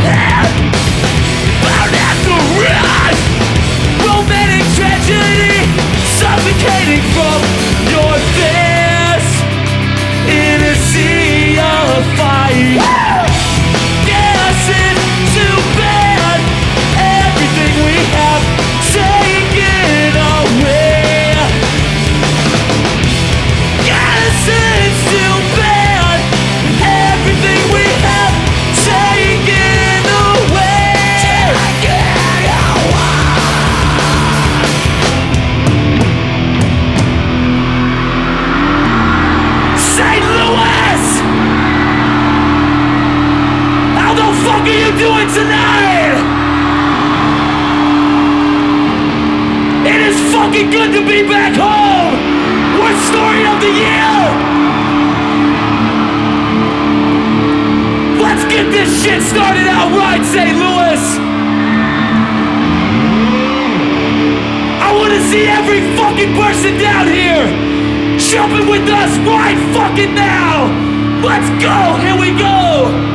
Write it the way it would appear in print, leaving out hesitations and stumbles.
Bound at the rise, romantic tragedy, suffocating from your fist in a sea of fire. Yes, it's too bad, everything we have taken away. Yes, it's too bad, everything we have taken away. St. Louis! How the fuck are you doing tonight? It is fucking good to be back home! Worst story of the year! Let's get this shit started out right, St. Louis! I wanna see every fucking person down here jumping with us right fucking now! Let's go! Here we go!